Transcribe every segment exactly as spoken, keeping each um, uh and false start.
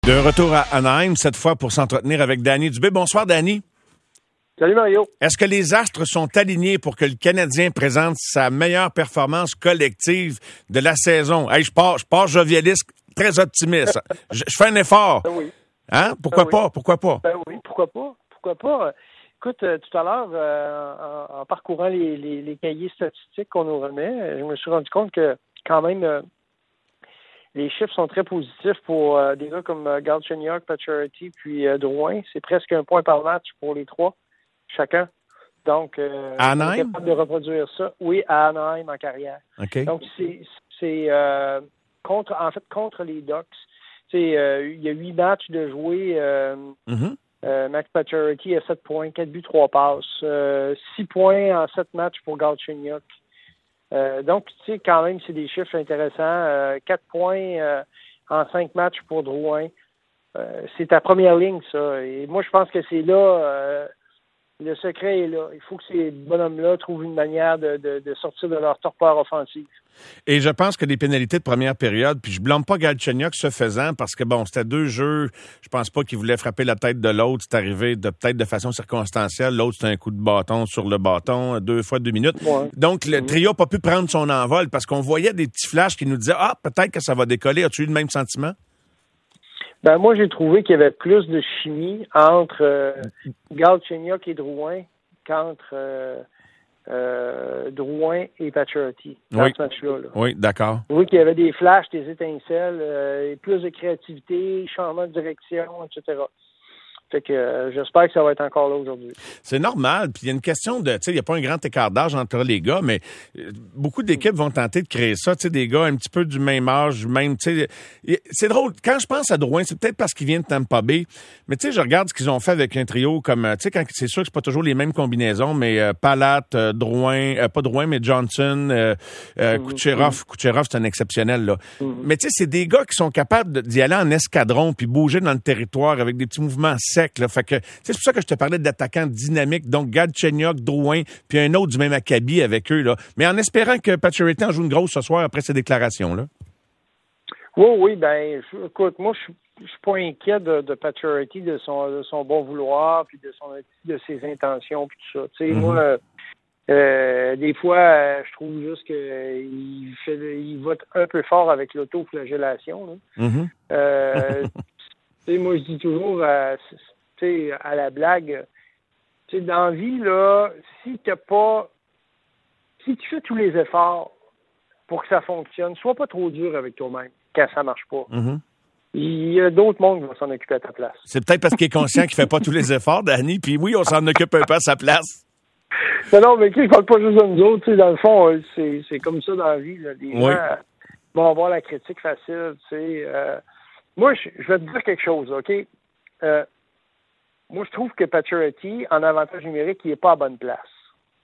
De retour à Anaheim, cette fois pour s'entretenir avec Danny Dubé. Bonsoir, Danny. Salut, Mario. Est-ce que les astres sont alignés pour que le Canadien présente sa meilleure performance collective de la saison? Hey, je pars, je pars jovialiste, très optimiste. je, je fais un effort. Ben oui. Hein? Pourquoi ben pas? Oui. Pourquoi pas? Ben oui, pourquoi pas? Pourquoi pas? Écoute, euh, tout à l'heure, euh, en, en parcourant les, les, les cahiers statistiques qu'on nous remet, je me suis rendu compte que quand même, euh, les chiffres sont très positifs pour euh, des gars comme euh, Galchenyuk, Pacioretty, puis euh, Drouin. C'est presque un point par match pour les trois, chacun. Donc, euh, à on est Anaheim? capable de reproduire ça. Oui, à Anaheim en carrière. OK. Donc, c'est, c'est euh, contre, en fait, contre les Ducks. Euh, il y a huit matchs de jouer. Euh, Mm-hmm. euh, Max Pacioretty a sept points, quatre buts, trois passes. Euh, six points en sept matchs pour Galchenyuk. Euh, donc, tu sais, quand même, c'est des chiffres intéressants. Euh, quatre points euh, en cinq matchs pour Drouin. Euh, c'est ta première ligne, ça. Et moi, je pense que c'est là, euh, le secret est là. Il faut que ces bonhommes-là trouvent une manière de, de, de sortir de leur torpeur offensive. Et je pense que des pénalités de première période, puis je blâme pas Galchenyuk ce faisant, parce que bon, c'était deux jeux, je pense pas qu'il voulait frapper la tête de l'autre, c'est arrivé de peut-être de façon circonstancielle, l'autre c'était un coup de bâton sur le bâton, deux fois deux minutes. Ouais. Donc le trio n'a pas pu prendre son envol, parce qu'on voyait des petits flashs qui nous disaient « Ah, peut-être que ça va décoller ». As-tu eu le même sentiment? Ben moi, j'ai trouvé qu'il y avait plus de chimie entre euh, Galchenyuk et Drouin qu'entre euh, euh, Drouin et Pacioretty dans Oui. ce match-là. Là. Oui, d'accord. Oui, qu'il y avait des flashs, des étincelles, euh, et plus de créativité, changement de direction, et cetera. Fait que euh, j'espère que ça va être encore là aujourd'hui. C'est normal. Puis il y a une question de, tu sais, il n'y a pas un grand écart d'âge entre les gars, mais euh, beaucoup d'équipes vont tenter de créer ça. Tu sais, des gars un petit peu du même âge, même, tu sais. C'est drôle. Quand je pense à Drouin, c'est peut-être parce qu'il vient de Tampa Bay, mais tu sais, je regarde ce qu'ils ont fait avec un trio comme, tu sais, quand c'est sûr que c'est pas toujours les mêmes combinaisons, mais euh, Palat, euh, Drouin, euh, pas Drouin, mais Johnson, euh, euh, mm-hmm. Kucherov. Kucherov, c'est un exceptionnel, là. Mm-hmm. Mais tu sais, c'est des gars qui sont capables d'y aller en escadron puis bouger dans le territoire avec des petits mouvements secs. Là. Fait que c'est pour ça que je te parlais d'attaquants dynamiques, donc Galchenyuk, Drouin, puis un autre du même acabit avec eux, là. Mais en espérant que Pacioretty en joue une grosse ce soir après ces déclarations-là. Oui, oui, ben je, écoute, moi je, je suis pas inquiet de, de Pacioretty, de son de son bon vouloir, puis de son de ses intentions, puis tout ça. Tu sais, mm-hmm. moi euh, des fois, euh, je trouve juste que euh, il fait il vote un peu fort avec l'autoflagellation. Là. Mm-hmm. Euh, tu sais, moi je dis toujours euh, T'sais, à la blague, t'sais, dans la vie, là, si t'as pas, si tu fais tous les efforts pour que ça fonctionne, sois pas trop dur avec toi-même quand ça marche pas. Mm-hmm. Il y a d'autres mondes qui vont s'en occuper à ta place. C'est peut-être parce qu'il est conscient qu'il fait pas tous les efforts, Danny, puis oui, on s'en occupe un peu à sa place. Mais non, mais tu sais, je parle pas juste de nous autres, tu sais, dans le fond, c'est, c'est comme ça dans la vie, là. Les oui. gens vont avoir la critique facile, tu sais. Euh, moi, je, je vais te dire quelque chose, OK? Euh, Moi, je trouve que Pacioretty, en avantage numérique, il n'est pas à bonne place.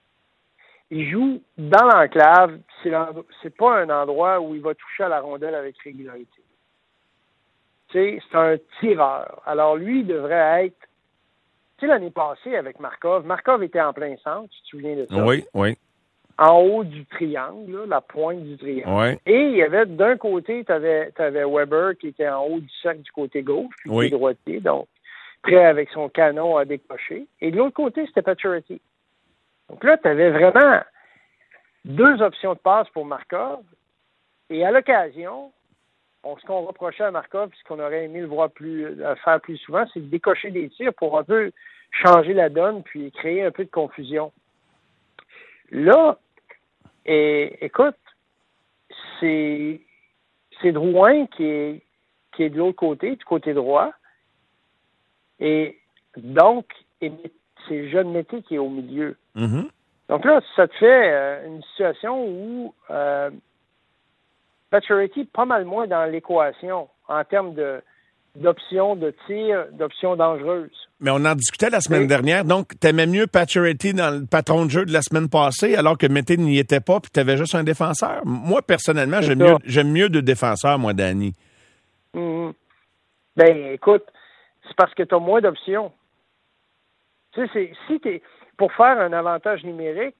Il joue dans l'enclave. C'est, c'est pas un endroit où il va toucher à la rondelle avec régularité. Tu sais, c'est un tireur. Alors, lui, il devrait être... Tu sais, l'année passée, avec Markov, Markov était en plein centre, tu te souviens de ça? Oui, oui. En haut du triangle, là, la pointe du triangle. Oui. Et il y avait, d'un côté, tu avais Weber qui était en haut du cercle du côté gauche, puis oui. qui est droitier, donc... prêt avec son canon à décocher. Et de l'autre côté, c'était Pacioretty. Donc là, tu avais vraiment deux options de passe pour Markov. Et à l'occasion, on, ce qu'on reprochait à Markov, ce qu'on aurait aimé le voir plus, euh, faire plus souvent, c'est de décocher des tirs pour un peu changer la donne puis créer un peu de confusion. Là, et, écoute, c'est, c'est Drouin qui est, qui est de l'autre côté, du côté droit. Et donc, c'est Jeune Mété qui est au milieu. Mm-hmm. Donc là, ça te fait euh, une situation où euh, Pacioretty est pas mal moins dans l'équation en termes de, d'options de tir, d'options dangereuses. Mais on en discutait la semaine Et... dernière. Donc, t'aimais mieux Pacioretty dans le patron de jeu de la semaine passée, alors que Mété n'y était pas, puis t'avais juste un défenseur. Moi, personnellement, j'aime mieux, j'aime mieux deux défenseurs, moi, Danny. Mm-hmm. Ben, écoute, c'est parce que tu as moins d'options. Tu sais, c'est, si t'es pour faire un avantage numérique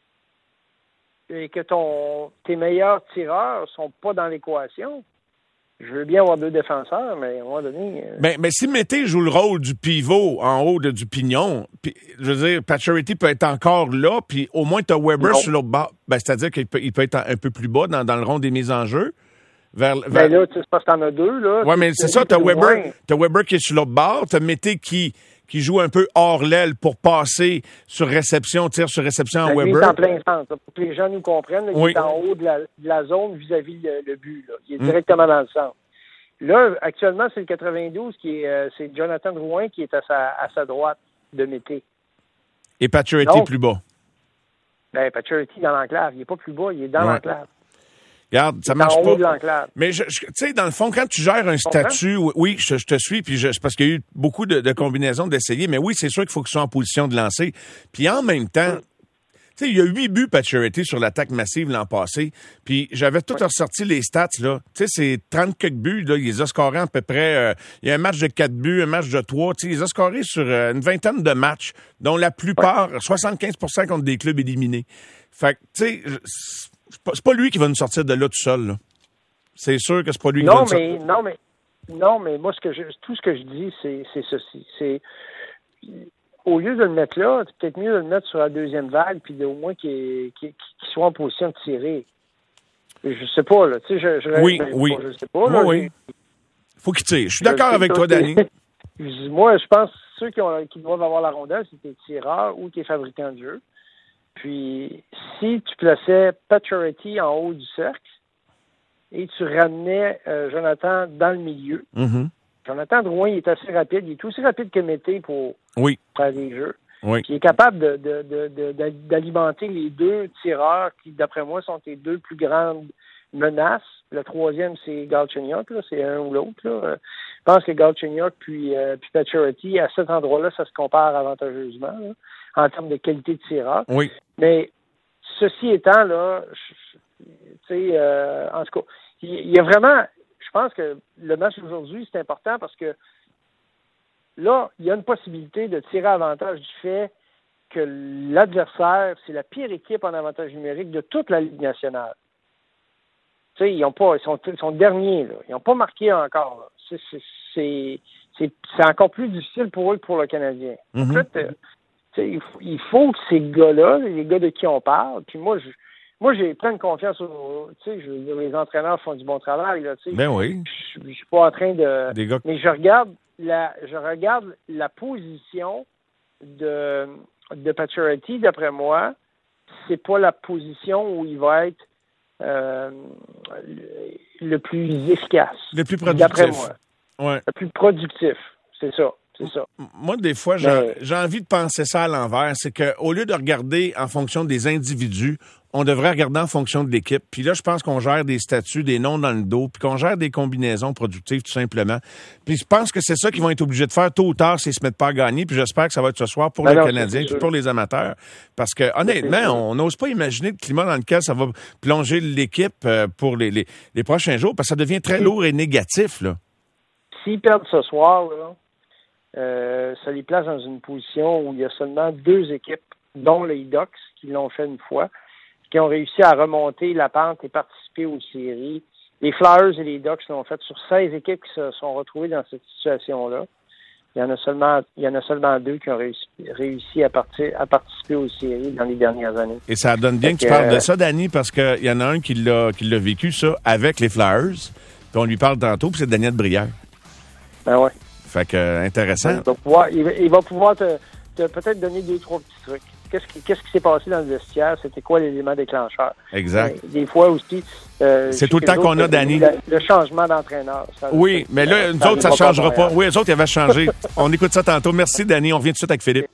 et que ton tes meilleurs tireurs sont pas dans l'équation, Je veux bien avoir deux défenseurs, mais à un moment donné... Euh... Ben, mais si Mété joue le rôle du pivot en haut de, du pignon, pis, je veux dire, Pacioretty peut être encore là, puis au moins tu as Weber non. sur l'autre bord. Ben, c'est-à-dire qu'il peut, il peut être un peu plus bas dans, dans le rond des mises en jeu. Vers, vers... Ben là, tu sais, c'est parce que t'en as deux, là. Oui, mais c'est ça, t'as Weber, t'as Weber qui est sur l'autre bord, t'as Mété qui... qui joue un peu hors l'aile pour passer sur réception, tir sur réception à ben, Weber. Il est en plein centre, là, pour que les gens nous comprennent. Là, oui. Il est en haut de la, de la zone vis-à-vis le, le but. Là. Il est directement mm. dans le centre. Là, actuellement, c'est le quatre-vingt-douze qui est, euh, c'est Jonathan Drouin qui est à sa, à sa droite de Mété. Et Pacioretty plus bas. Ben, Pacioretty dans l'enclave. Il n'est pas plus bas, il est dans ouais. l'enclave. Regarde, ça marche pas. Mais tu sais, dans le fond, quand tu gères un statut, oui, je, je te suis, puis je, parce qu'il y a eu beaucoup de, de combinaisons d'essayer, mais oui, c'est sûr qu'il faut qu'il soit en position de lancer. Puis en même temps, mm. tu sais, il y a huit buts Pacioretty sur l'attaque massive l'an passé, puis j'avais tout ouais. ressorti les stats, là. Tu sais, c'est trente quelques buts, là, il les a scorés à peu près, euh, il y a un match de quatre buts, un match de trois, tu sais, il les a scorés sur euh, une vingtaine de matchs, dont la plupart, ouais. soixante-quinze pour cent contre des clubs éliminés. Fait que, tu sais, c'est pas lui qui va nous sortir de là tout seul, là. C'est sûr que c'est pas lui non, qui va nous mais, sortir. Non, mais, non, mais moi, ce que je, tout ce que je dis, c'est, c'est ceci. C'est, au lieu de le mettre là, c'est peut-être mieux de le mettre sur la deuxième vague, puis au moins qu'il, qu'il, qu'il soit en position de tirer. Je sais pas, là. Tu sais, je, je, oui, ben, oui. Pas, je sais pas, là. Oui, oui. Faut qu'il tire. Je suis d'accord je avec toi, Danny. Moi, je pense que ceux qui, ont, qui doivent avoir la rondelle, c'est tes tireurs ou tes fabricants de jeu. Puis, si tu plaçais Pacioretty en haut du cercle et tu ramenais euh, Jonathan dans le milieu, mm-hmm. Jonathan Drouin, il est assez rapide. Il est aussi rapide que Mété pour oui. faire des jeux. Oui. Puis il est capable de, de, de, de, de, d'alimenter les deux tireurs qui, d'après moi, sont les deux plus grandes menaces. Le troisième, c'est Galchenyuk, là, c'est un ou l'autre. Là. Je pense que Galchenyuk puis, euh, puis Pacioretty, à cet endroit-là, ça se compare avantageusement là, en termes de qualité de tireur. Oui. Mais ceci étant, là, tu sais, euh, en tout cas, il y a vraiment, je pense que le match d'aujourd'hui, c'est important parce que là, il y a une possibilité de tirer avantage du fait que l'adversaire, c'est la pire équipe en avantage numérique de toute la Ligue nationale. Tu sais, ils ont pas, ils sont, ils sont derniers, là. Ils n'ont pas marqué encore, là. C'est, c'est, c'est, c'est, c'est encore plus difficile pour eux que pour le Canadien. Mm-hmm. En fait, euh, tu sais, il faut que ces gars-là, les gars de qui on parle, puis moi, je, moi, j'ai plein de confiance au, tu sais, je veux dire, les entraîneurs font du bon travail, là, tu sais. Ben oui. Je, je suis pas en train de, Des gars... mais je regarde la, je regarde la position de, de Pacioretty, d'après moi, c'est pas la position où il va être euh, le, le plus efficace. Le plus productif. D'après moi. Ouais. Le plus productif, c'est ça. C'est ça. Moi, des fois, j'ai, Mais... j'ai envie de penser ça à l'envers. C'est qu'au lieu de regarder en fonction des individus, on devrait regarder en fonction de l'équipe. Puis là, je pense qu'on gère des statuts, des noms dans le dos, puis qu'on gère des combinaisons productives, tout simplement. Puis je pense que c'est ça qu'ils vont être obligés de faire tôt ou tard s'ils se mettent pas à gagner. Puis j'espère que ça va être ce soir pour ben les non, Canadiens puis pour les amateurs. Parce que, honnêtement, on n'ose pas imaginer le climat dans lequel ça va plonger l'équipe pour les, les, les prochains jours, parce que ça devient très lourd et négatif, là. S'ils perdent ce soir, là, Euh, ça les place dans une position où il y a seulement deux équipes, dont les Ducks, qui l'ont fait une fois, qui ont réussi à remonter la pente et participer aux séries. Les Flyers et les Ducks l'ont fait sur seize équipes qui se sont retrouvées dans cette situation-là. Il y en a seulement, il y en a seulement deux qui ont réussi, réussi à, partir, à participer aux séries dans les dernières années. Et ça donne bien fait que, que tu parles euh, de ça, Danny, parce qu'il y en a un qui l'a, qui l'a vécu, ça, avec les Flyers. Puis on lui parle tantôt, puis c'est Daniel Brière. Ben ouais. Fait que, euh, intéressant. Il va pouvoir, il va, il va pouvoir te, te peut-être donner deux, trois petits trucs. Qu'est-ce qui, qu'est-ce qui s'est passé dans le vestiaire? C'était quoi l'élément déclencheur? Exact. Euh, des fois aussi... Euh, c'est tout le temps qu'on a, Danny. Le, le changement d'entraîneur. Ça, oui, mais là, nous autres, ça ne changera pas. Oui, eux autres, ils avaient changé. On écoute ça tantôt. Merci, Danny. On revient tout de suite avec Philippe.